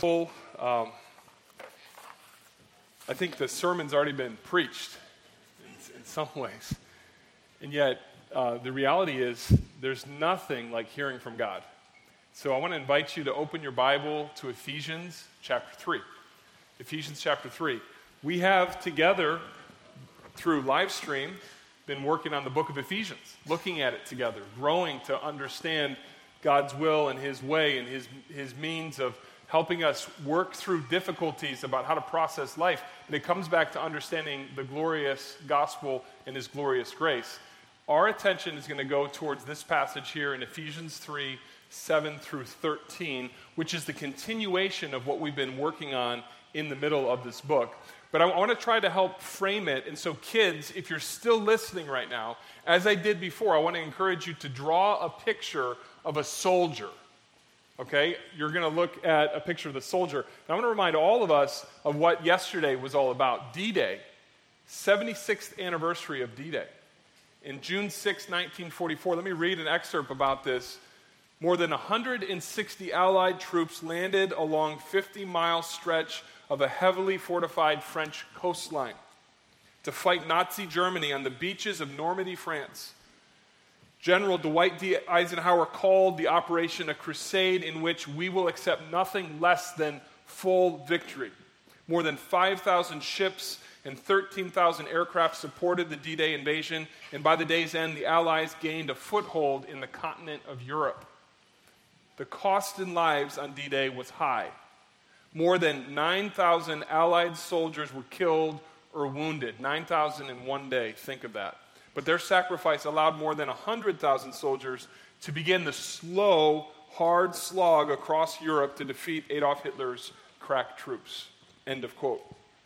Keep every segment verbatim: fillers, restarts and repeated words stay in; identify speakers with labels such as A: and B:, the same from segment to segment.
A: Um, I think the sermon's already been preached in, in some ways. And yet, uh, the reality is there's nothing like hearing from God. So I want to invite you to open your Bible to Ephesians chapter three. Ephesians chapter three. We have together, through live stream, been working on the book of Ephesians, looking at it together, growing to understand God's will and His way and His, his means of helping us work through difficulties about how to process life. And it comes back to understanding the glorious gospel and His glorious grace. Our attention is going to go towards this passage here in Ephesians three, seven through thirteen, which is the continuation of what we've been working on in the middle of this book. But I want to try to help frame it. And so kids, if you're still listening right now, as I did before, I want to encourage you to draw a picture of a soldier. Okay? You're going to look at a picture of the soldier. And I want to remind all of us of what yesterday was all about. D-Day, seventy-sixth anniversary of D-Day. In June sixth, nineteen forty-four, let me read an excerpt about this. More than one hundred sixty Allied troops landed along fifty-mile stretch of a heavily fortified French coastline to fight Nazi Germany on the beaches of Normandy, France. General Dwight D. Eisenhower called the operation a crusade in which we will accept nothing less than full victory. More than five thousand ships and thirteen thousand aircraft supported the D-Day invasion, and by the day's end, the Allies gained a foothold in the continent of Europe. The cost in lives on D-Day was high. More than nine thousand Allied soldiers were killed or wounded. nine thousand in one day, think of that. But their sacrifice allowed more than one hundred thousand soldiers to begin the slow, hard slog across Europe to defeat Adolf Hitler's crack troops. End of quote.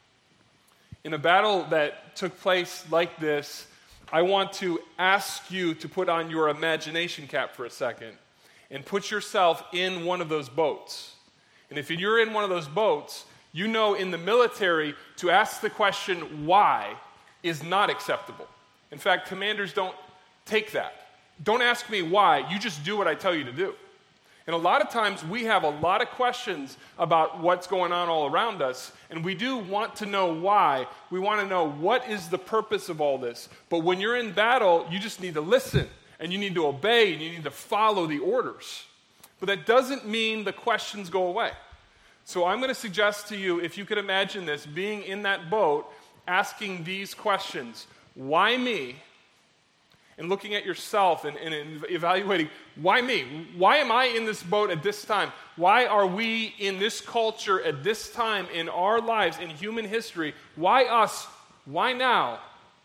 A: In a battle that took place like this, I want to ask you to put on your imagination cap for a second and put yourself in one of those boats. And if you're in one of those boats, you know in the military to ask the question why is not acceptable. In fact, commanders don't take that. Don't ask me why, you just do what I tell you to do. And a lot of times we have a lot of questions about what's going on all around us, and we do want to know why. We want to know what is the purpose of all this. But when you're in battle, you just need to listen, and you need to obey, and you need to follow the orders. But that doesn't mean the questions go away. So I'm going to suggest to you, if you could imagine this, being in that boat, asking these questions. Why me? And looking at yourself and, and evaluating, why me? Why am I in this boat at this time? Why are we in this culture at this time in our lives, in human history? Why us? Why now?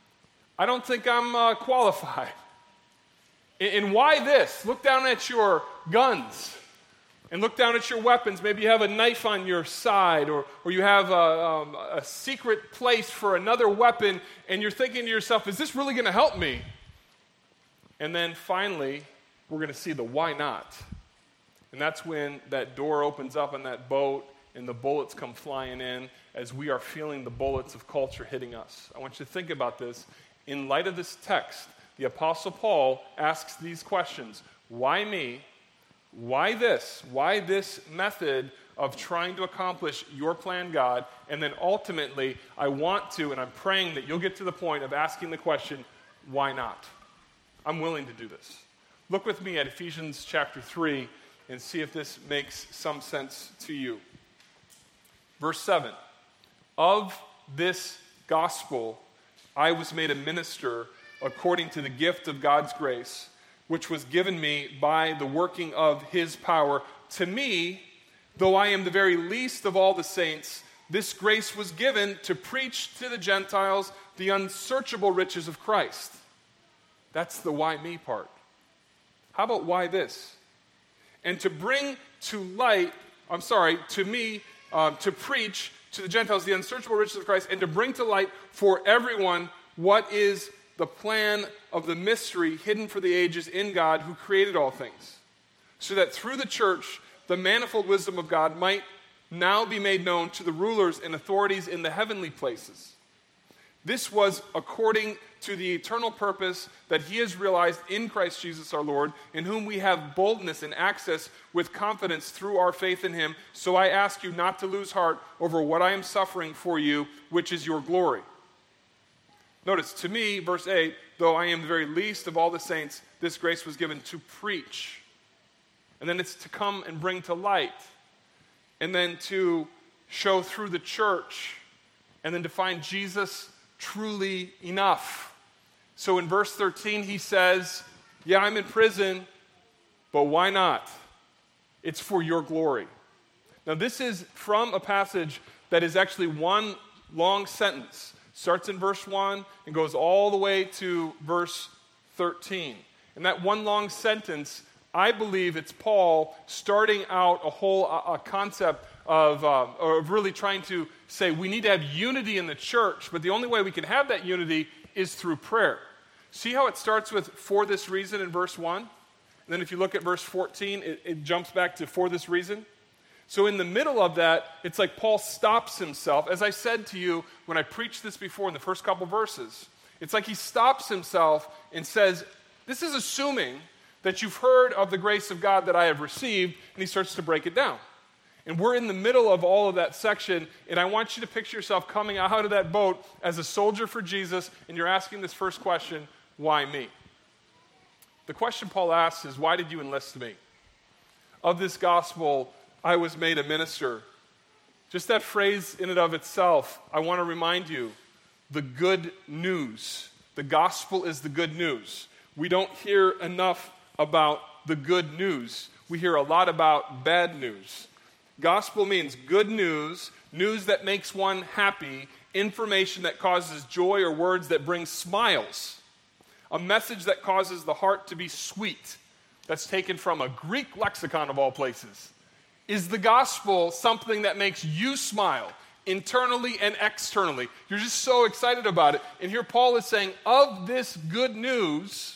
A: I don't think I'm uh, qualified. And, and why this? Look down at your guns. And look down at your weapons. Maybe you have a knife on your side, or, or you have a, um, a secret place for another weapon, and you're thinking to yourself, is this really going to help me? And then finally, we're going to see the why not. And that's when that door opens up on that boat, and the bullets come flying in as we are feeling the bullets of culture hitting us. I want you to think about this. In light of this text, the Apostle Paul asks these questions. Why me? Why this? Why this method of trying to accomplish your plan, God? And then ultimately, I want to, and I'm praying that you'll get to the point of asking the question, why not? I'm willing to do this. Look with me at Ephesians chapter three and see if this makes some sense to you. Verse seven, of this gospel I was made a minister according to the gift of God's grace, which was given me by the working of His power. To me, though I am the very least of all the saints, this grace was given to preach to the Gentiles the unsearchable riches of Christ. That's the why me part. How about why this? And to bring to light, I'm sorry, to me, uh, to preach to the Gentiles the unsearchable riches of Christ, and to bring to light for everyone what is the plan of the mystery hidden for the ages in God who created all things, so that through the church the manifold wisdom of God might now be made known to the rulers and authorities in the heavenly places. This was according to the eternal purpose that he has realized in Christ Jesus our Lord, in whom we have boldness and access with confidence through our faith in him. So I ask you not to lose heart over what I am suffering for you, which is your glory. Notice, to me, verse eight, though I am the very least of all the saints, this grace was given to preach. And then it's to come and bring to light. And then to show through the church. And then to find Jesus truly enough. So in verse thirteen, he says, yeah, I'm in prison, but why not? It's for your glory. Now, this is from a passage that is actually one long sentence. Starts in verse one and goes all the way to verse thirteen. And that one long sentence, I believe it's Paul starting out a whole a, a concept of, uh, of really trying to say we need to have unity in the church, but the only way we can have that unity is through prayer. See how it starts with for this reason in verse one? And then if you look at verse fourteen, it, it jumps back to for this reason. So in the middle of that, it's like Paul stops himself. As I said to you when I preached this before in the first couple verses, it's like he stops himself and says, this is assuming that you've heard of the grace of God that I have received, and he starts to break it down. And we're in the middle of all of that section, and I want you to picture yourself coming out of that boat as a soldier for Jesus, and you're asking this first question, why me? The question Paul asks is, why did you enlist me? Of this gospel, I was made a minister. Just that phrase in and of itself, I want to remind you, the good news. The gospel is the good news. We don't hear enough about the good news. We hear a lot about bad news. Gospel means good news, news that makes one happy, information that causes joy or words that bring smiles, a message that causes the heart to be sweet. That's taken from a Greek lexicon of all places. Is the gospel something that makes you smile internally and externally? You're just so excited about it. And here Paul is saying, of this good news,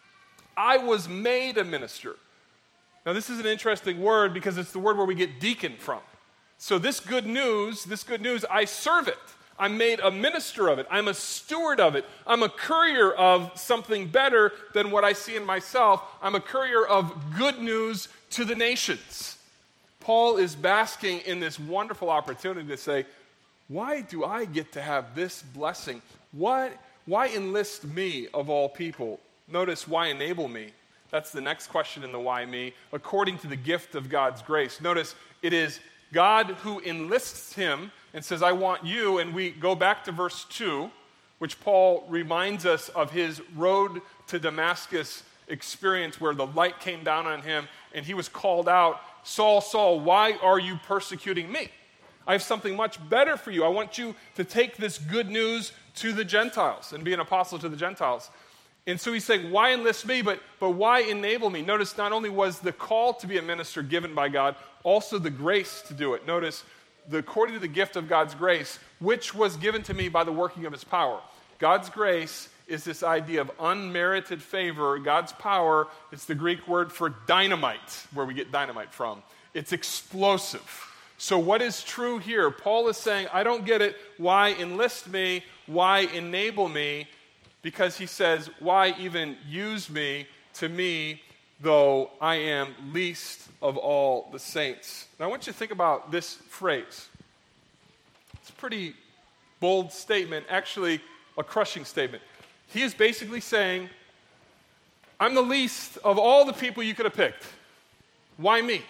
A: I was made a minister. Now this is an interesting word because it's the word where we get deacon from. So this good news, this good news, I serve it. I'm made a minister of it. I'm a steward of it. I'm a courier of something better than what I see in myself. I'm a courier of good news to the nations. Paul is basking in this wonderful opportunity to say, why do I get to have this blessing? Why, why enlist me of all people? Notice, why enable me? That's the next question in the why me. According to the gift of God's grace. Notice, it is God who enlists him and says, I want you. And we go back to verse two, which Paul reminds us of his road to Damascus experience where the light came down on him and he was called out, Saul, Saul, why are you persecuting me? I have something much better for you. I want you to take this good news to the Gentiles and be an apostle to the Gentiles. And so he's saying, why enlist me, but, but why enable me? Notice not only was the call to be a minister given by God, also the grace to do it. Notice, the, according to the gift of God's grace, which was given to me by the working of his power. God's grace is this idea of unmerited favor. God's power, it's the Greek word for dynamite, where we get dynamite from. It's explosive. So what is true here? Paul is saying, I don't get it. Why enlist me? Why enable me? Because he says, why even use me to me, though I am least of all the saints? Now I want you to think about this phrase. It's a pretty bold statement, actually a crushing statement. He is basically saying, I'm the least of all the people you could have picked. Why me?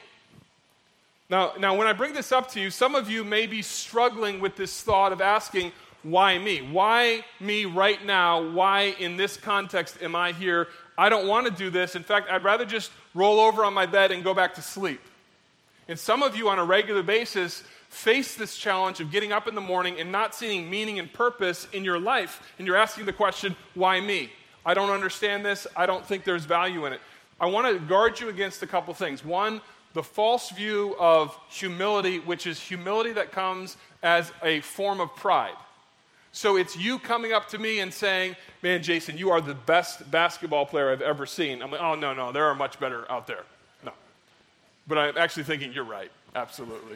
A: Now, now, when I bring this up to you, some of you may be struggling with this thought of asking, why me? Why me right now? Why in this context am I here? I don't want to do this. In fact, I'd rather just roll over on my bed and go back to sleep. And some of you on a regular basis face this challenge of getting up in the morning and not seeing meaning and purpose in your life. And you're asking the question, why me? I don't understand this. I don't think there's value in it. I want to guard you against a couple things. One, the false view of humility, which is humility that comes as a form of pride. So it's you coming up to me and saying, man, Jason, you are the best basketball player I've ever seen. I'm like, oh, no, no, there are much better out there. No. But I'm actually thinking, you're right. Absolutely.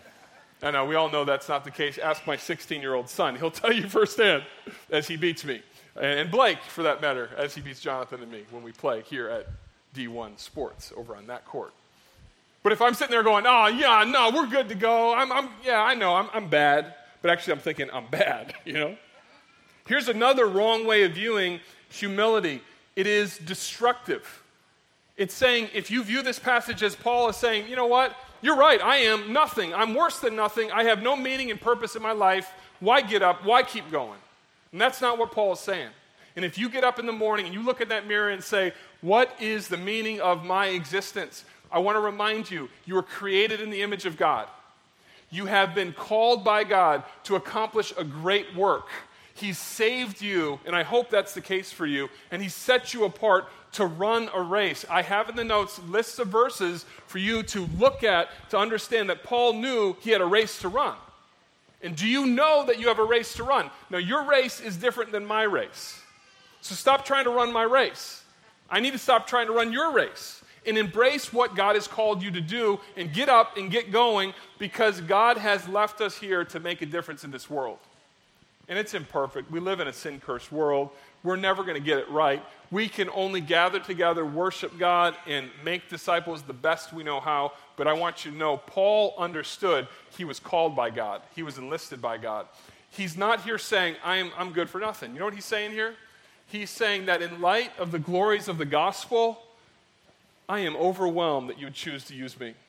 A: I know, we all know that's not the case. Ask my sixteen-year-old son. He'll tell you firsthand as he beats me. And Blake, for that matter, as he beats Jonathan and me when we play here at D one Sports over on that court. But if I'm sitting there going, oh, yeah, no, we're good to go. I'm, I'm yeah, I know, I'm, I'm bad. But actually I'm thinking, I'm bad, you know? Here's another wrong way of viewing humility. It is destructive. It's saying, if you view this passage as Paul is saying, you know what? You're right, I am nothing. I'm worse than nothing. I have no meaning and purpose in my life. Why get up? Why keep going? And that's not what Paul is saying. And if you get up in the morning and you look at that mirror and say, what is the meaning of my existence? I want to remind you, you were created in the image of God. You have been called by God to accomplish a great work. He's saved you, and I hope that's the case for you, and He set you apart to run a race. I have in the notes lists of verses for you to look at to understand that Paul knew he had a race to run. And do you know that you have a race to run? Now, your race is different than my race. So stop trying to run my race. I need to stop trying to run your race and embrace what God has called you to do and get up and get going, because God has left us here to make a difference in this world. And it's imperfect. We live in a sin-cursed world. We're never going to get it right. We can only gather together, worship God, and make disciples the best we know how. But I want you to know, Paul understood he was called by God. He was enlisted by God. He's not here saying, I'm, I'm good for nothing. You know what he's saying here? He's saying that in light of the glories of the gospel, I am overwhelmed that you would choose to use me.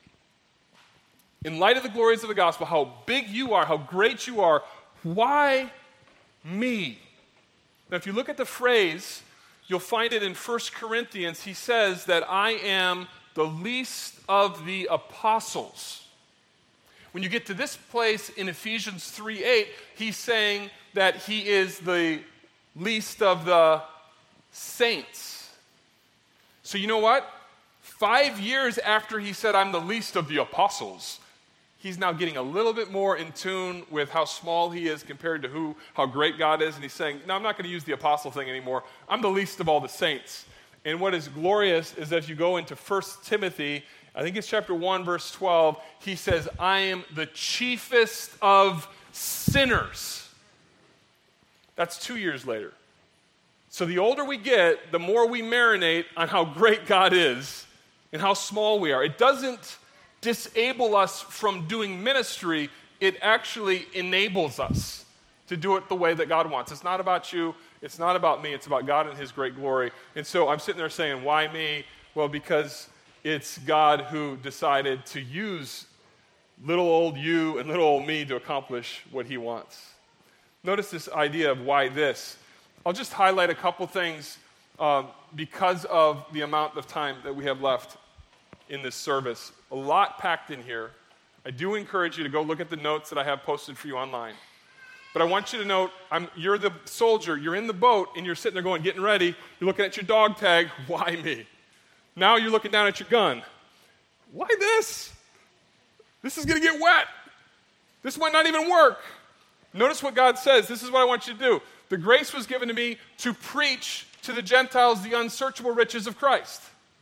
A: In light of the glories of the gospel, how big you are, how great you are, why me? Now, if you look at the phrase, you'll find it in First Corinthians. He says that I am the least of the apostles. When you get to this place in Ephesians three eight, he's saying that he is the least of the saints. So you know what? Five years after he said, I'm the least of the apostles, he's now getting a little bit more in tune with how small he is compared to who, how great God is. And he's saying, no, I'm not going to use the apostle thing anymore. I'm the least of all the saints. And what is glorious is that if you go into First Timothy, I think it's chapter one, verse twelve, he says, I am the chiefest of sinners. That's two years later. So the older we get, the more we marinate on how great God is and how small we are. It doesn't disable us from doing ministry. It actually enables us to do it the way that God wants. It's not about you. It's not about me. It's about God and His great glory. And so I'm sitting there saying, why me? Well, because it's God who decided to use little old you and little old me to accomplish what He wants. Notice this idea of why this. I'll just highlight a couple things uh, because of the amount of time that we have left in this service. A lot packed in here. I do encourage you to go look at the notes that I have posted for you online. But I want you to note, I'm, you're the soldier, you're in the boat, and you're sitting there going, getting ready. You're looking at your dog tag. Why me? Now you're looking down at your gun. Why this? This is going to get wet. This might not even work. Notice what God says. This is what I want you to do. The grace was given to me to preach to the Gentiles the unsearchable riches of Christ.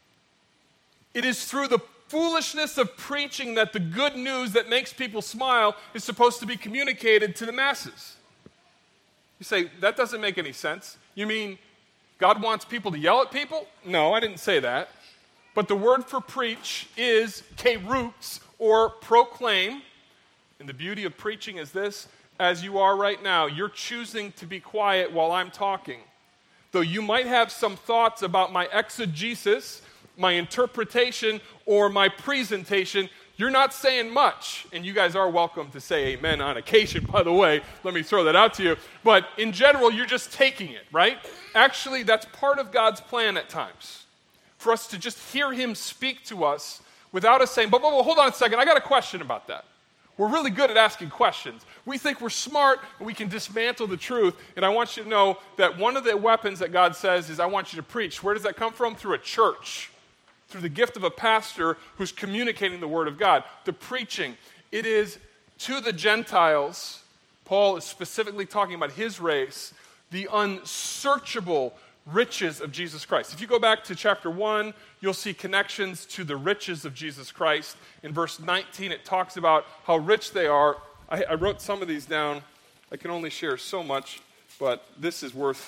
A: It is through the foolishness of preaching that the good news that makes people smile is supposed to be communicated to the masses. You say, that doesn't make any sense. You mean God wants people to yell at people? No, I didn't say that. But the word for preach is kerux, or proclaim. And the beauty of preaching is this: as you are right now, you're choosing to be quiet while I'm talking. Though you might have some thoughts about my exegesis, my interpretation, or my presentation, you're not saying much. And you guys are welcome to say amen on occasion, by the way. Let me throw that out to you. But in general, you're just taking it, right? Actually, that's part of God's plan at times, for us to just hear Him speak to us without us saying, but, but, but hold on a second, I got a question about that. We're really good at asking questions. We think we're smart and we can dismantle the truth. And I want you to know that one of the weapons that God says is, I want you to preach. Where does that come from? Through a church. Through the gift of a pastor who's communicating the Word of God. The preaching. It is to the Gentiles. Paul is specifically talking about his race. The unsearchable riches of Jesus Christ. If you go back to chapter one, you'll see connections to the riches of Jesus Christ. In verse nineteen, it talks about how rich they are. I, I wrote some of these down. I can only share so much, but this is worth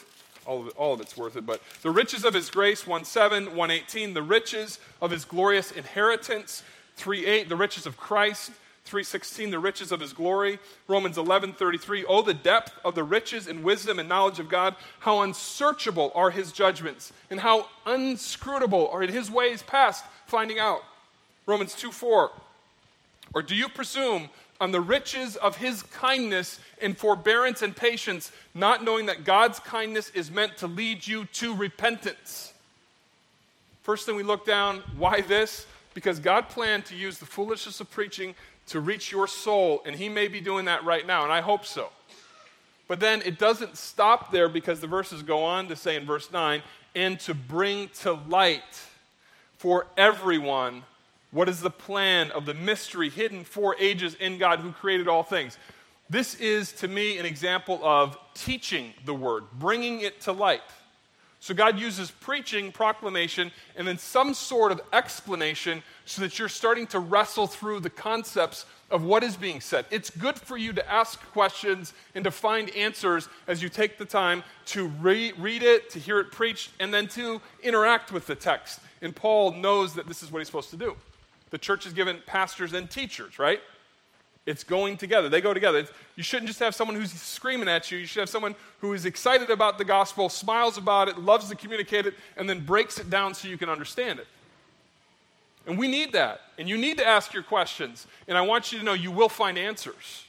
A: all of, it, all of it's worth it. But the riches of his grace, one seven, one eighteen. The riches of his glorious inheritance, three eight. The riches of Christ, three sixteen. The riches of his glory, Romans eleven thirty-three. Oh, the depth of the riches and wisdom and knowledge of God. How unsearchable are his judgments, and how unscrutable are his ways past finding out. Romans two four. Or do you presume on the riches of his kindness and forbearance and patience, not knowing that God's kindness is meant to lead you to repentance? First thing we look down, why this? Because God planned to use the foolishness of preaching to reach your soul, and he may be doing that right now, and I hope so. But then it doesn't stop there, because the verses go on to say in verse nine, and to bring to light for everyone what is the plan of the mystery hidden for ages in God who created all things. This is, to me, an example of teaching the word, bringing it to light. So God uses preaching, proclamation, and then some sort of explanation so that you're starting to wrestle through the concepts of what is being said. It's good for you to ask questions and to find answers as you take the time to re- read it, to hear it preached, and then to interact with the text. And Paul knows that this is what he's supposed to do. The church is given pastors and teachers, right? It's going together. They go together. It's, you shouldn't just have someone who's screaming at you. You should have someone who is excited about the gospel, smiles about it, loves to communicate it, and then breaks it down so you can understand it. And we need that. And you need to ask your questions. And I want you to know you will find answers.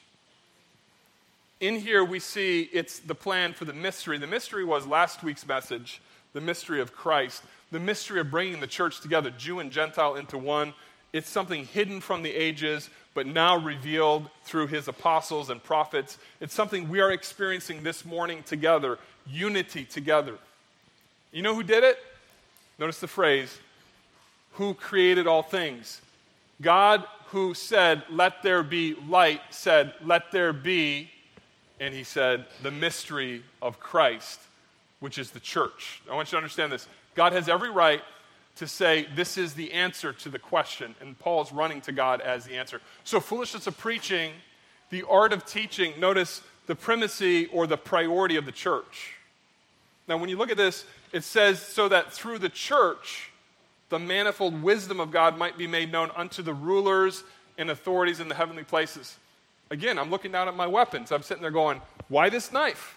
A: In here we see it's the plan for the mystery. The mystery was last week's message, the mystery of Christ, the mystery of bringing the church together, Jew and Gentile into one. It's something hidden from the ages, but now revealed through his apostles and prophets. It's something we are experiencing this morning together, unity together. You know who did it? Notice the phrase, who created all things. God, who said, let there be light, said, let there be, and he said, the mystery of Christ, which is the church. I want you to understand this. God has every right to say this is the answer to the question, and Paul's running to God as the answer. So foolishness of preaching, the art of teaching, notice the primacy or the priority of the church. Now when you look at this, it says so that through the church, the manifold wisdom of God might be made known unto the rulers and authorities in the heavenly places. Again, I'm looking down at my weapons. I'm sitting there going, why this knife?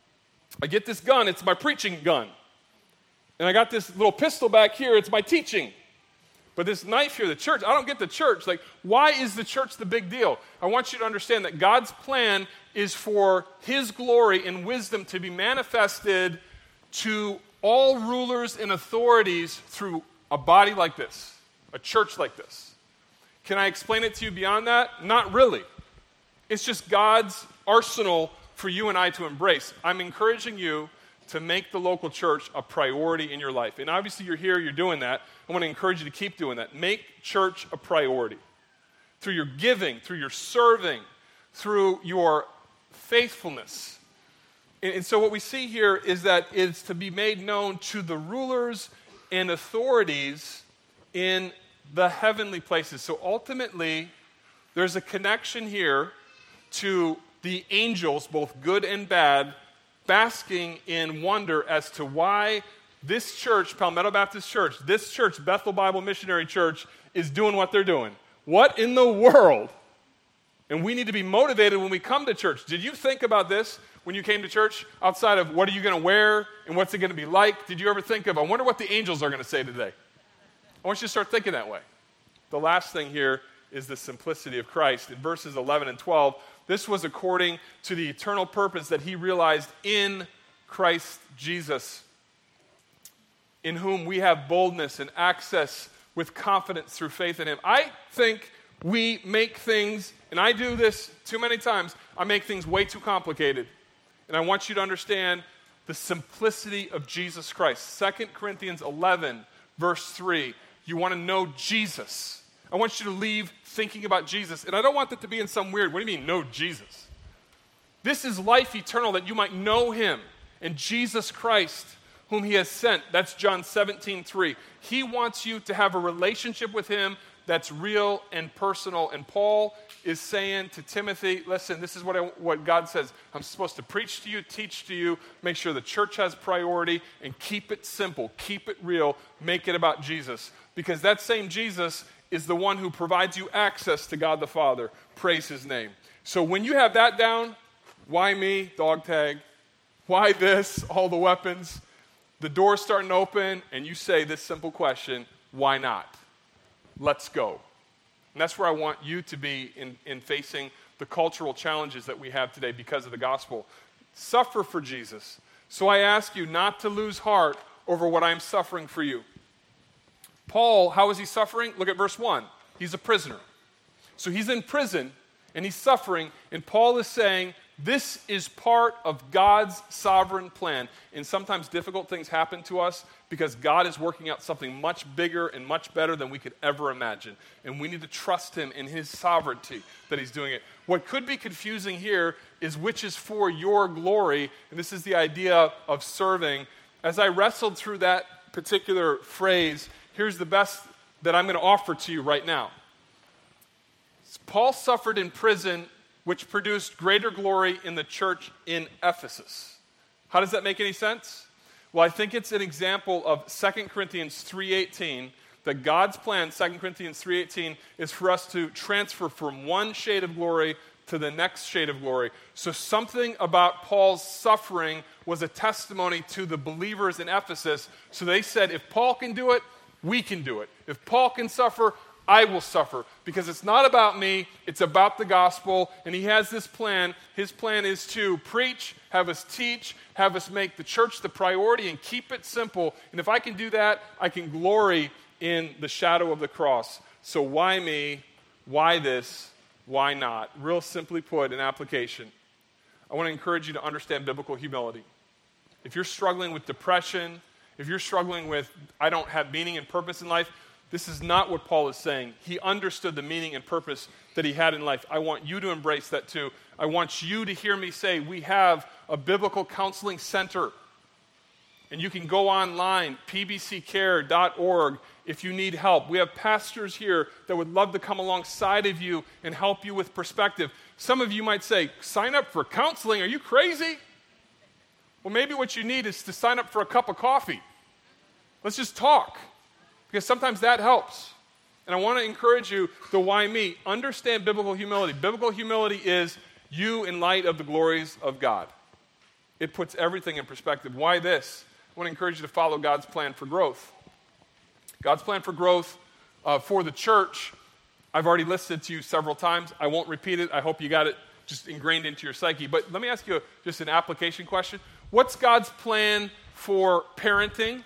A: I get this gun, it's my preaching gun. And I got this little pistol back here, it's my teaching. But this knife here, the church, I don't get the church. Like, why is the church the big deal? I want you to understand that God's plan is for his glory and wisdom to be manifested to all rulers and authorities through a body like this, a church like this. Can I explain it to you beyond that? Not really. It's just God's arsenal for you and I to embrace. I'm encouraging you to make the local church a priority in your life. And obviously you're here, you're doing that. I want to encourage you to keep doing that. Make church a priority. Through your giving, through your serving, through your faithfulness. And, and so what we see here is that it's to be made known to the rulers and authorities in the heavenly places. So ultimately, there's a connection here to the angels, both good and bad, basking in wonder as to why this church, Palmetto Baptist Church, this church, Bethel Bible Missionary Church, is doing what they're doing. What in the world? And we need to be motivated when we come to church. Did you think about this when you came to church? Outside of what are you going to wear and what's it going to be like? Did you ever think of, I wonder what the angels are going to say today? I want you to start thinking that way. The last thing here is the simplicity of Christ. In verses eleven and twelve, this was according to the eternal purpose that he realized in Christ Jesus, in whom we have boldness and access with confidence through faith in him. I think we make things, and I do this too many times, I make things way too complicated. And I want you to understand the simplicity of Jesus Christ. Second Corinthians eleven, verse three. You want to know Jesus. I want you to leave thinking about Jesus. And I don't want that to be in some weird, what do you mean, know Jesus? This is life eternal, that you might know him and Jesus Christ, whom he has sent. That's John seventeen three. He wants you to have a relationship with him that's real and personal. And Paul is saying to Timothy, listen, this is what, I, what God says. I'm supposed to preach to you, teach to you, make sure the church has priority, and keep it simple, keep it real, make it about Jesus. Because that same Jesus is the one who provides you access to God the Father. Praise his name. So when you have that down, why me, dog tag? Why this, all the weapons? The door's starting to open, and you say this simple question, why not? Let's go. And that's where I want you to be in, in facing the cultural challenges that we have today because of the gospel. Suffer for Jesus. So I ask you not to lose heart over what I'm suffering for you. Paul, how is he suffering? Look at verse one. He's a prisoner. So he's in prison, and he's suffering, and Paul is saying, this is part of God's sovereign plan. And sometimes difficult things happen to us because God is working out something much bigger and much better than we could ever imagine. And we need to trust him in his sovereignty that he's doing it. What could be confusing here is which is for your glory. And this is the idea of serving. As I wrestled through that particular phrase, here's the best that I'm going to offer to you right now. Paul suffered in prison, which produced greater glory in the church in Ephesus. How does that make any sense? Well, I think it's an example of Second Corinthians three eighteen, that God's plan, Second Corinthians three eighteen, is for us to transfer from one shade of glory to the next shade of glory. So something about Paul's suffering was a testimony to the believers in Ephesus. So they said, if Paul can do it, we can do it. If Paul can suffer, I will suffer, because it's not about me, it's about the gospel, and he has this plan. His plan is to preach, have us teach, have us make the church the priority, and keep it simple. And if I can do that, I can glory in the shadow of the cross. So why me? Why this? Why not? Real simply put, in application, I want to encourage you to understand biblical humility. If you're struggling with depression, if you're struggling with, I don't have meaning and purpose in life, this is not what Paul is saying. He understood the meaning and purpose that he had in life. I want you to embrace that too. I want you to hear me say, we have a biblical counseling center. And you can go online, p b c care dot org, if you need help. We have pastors here that would love to come alongside of you and help you with perspective. Some of you might say, sign up for counseling, are you crazy? Well, maybe what you need is to sign up for a cup of coffee. Let's just talk. Because sometimes that helps. And I want to encourage you, the why me, understand biblical humility. Biblical humility is you in light of the glories of God. It puts everything in perspective. Why this? I want to encourage you to follow God's plan for growth. God's plan for growth uh, for the church, I've already listed to you several times. I won't repeat it. I hope you got it just ingrained into your psyche. But let me ask you just an application question. What's God's plan for parenting?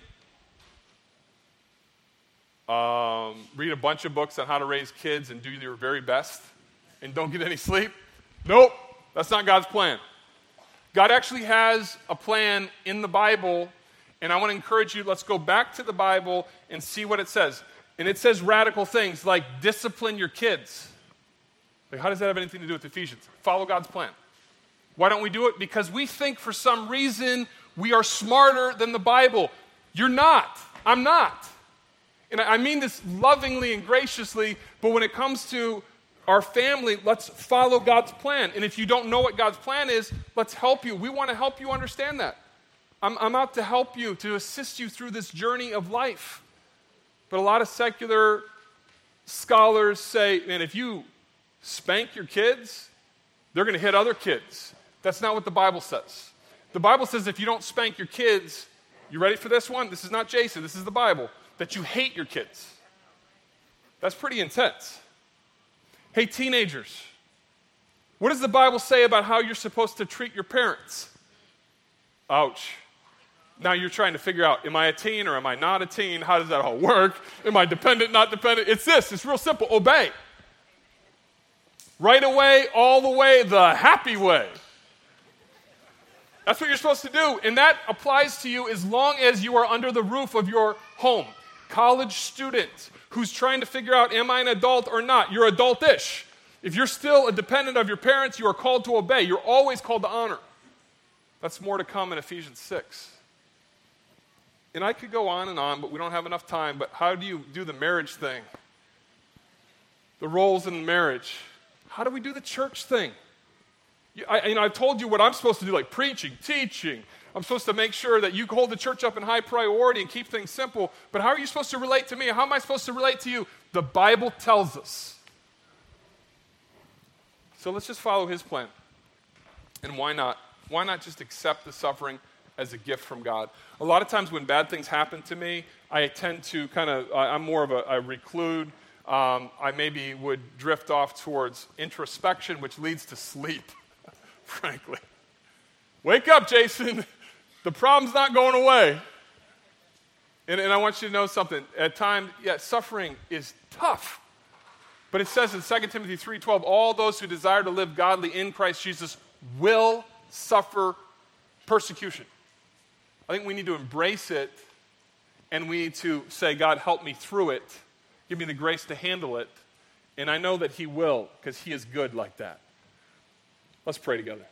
A: Um, read a bunch of books on how to raise kids and do your very best and don't get any sleep? Nope, that's not God's plan. God actually has a plan in the Bible, and I want to encourage you, let's go back to the Bible and see what it says. And it says radical things like discipline your kids. Like, how does that have anything to do with Ephesians? Follow God's plan. Why don't we do it? Because we think for some reason we are smarter than the Bible. You're not. I'm not. And I mean this lovingly and graciously, but when it comes to our family, let's follow God's plan. And if you don't know what God's plan is, let's help you. We want to help you understand that. I'm, I'm out to help you, to assist you through this journey of life. But a lot of secular scholars say, man, if you spank your kids, they're going to hit other kids. That's not what the Bible says. The Bible says if you don't spank your kids, you ready for this one? This is not Jason, this is the Bible. That you hate your kids. That's pretty intense. Hey, teenagers, what does the Bible say about how you're supposed to treat your parents? Ouch. Now you're trying to figure out, am I a teen or am I not a teen? How does that all work? Am I dependent, not dependent? It's this, it's real simple, obey. Right away, all the way, the happy way. That's what you're supposed to do, and that applies to you as long as you are under the roof of your home. College student who's trying to figure out, am I an adult or not? You're adultish. If you're still a dependent of your parents, you are called to obey. You're always called to honor. That's more to come in Ephesians six. And I could go on and on, but we don't have enough time. But how do you do the marriage thing? the roles in marriage. How do we do the church thing? I, you know, I've told you what I'm supposed to do, like preaching, teaching. I'm supposed to make sure that you hold the church up in high priority and keep things simple. But how are you supposed to relate to me? How am I supposed to relate to you? The Bible tells us. So let's just follow his plan. And why not? Why not just accept the suffering as a gift from God? A lot of times when bad things happen to me, I tend to kind of, I'm more of a, a reclude. Um, I maybe would drift off towards introspection, which leads to sleep, frankly. Wake up, Jason. The problem's not going away. And, and I want you to know something. At times, yeah, suffering is tough. But it says in Second Timothy three twelve, all those who desire to live godly in Christ Jesus will suffer persecution. I think we need to embrace it, and we need to say, God, help me through it. Give me the grace to handle it. And I know that he will, because he is good like that. Let's pray together.